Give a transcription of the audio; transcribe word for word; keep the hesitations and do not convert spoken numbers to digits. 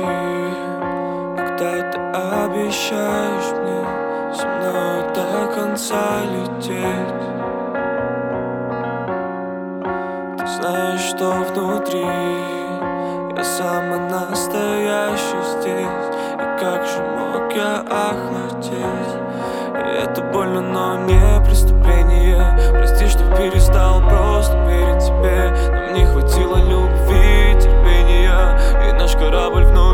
уйти, когда ты обещаешь мне со мной до конца лететь. Ты знаешь, что внутри я самый настоящий здесь. И как же мог я охладеть? И это больно, но не преступление. Прости, что перестал просто верить тебе. Нам не хватило любви, терпения, и наш корабль вновь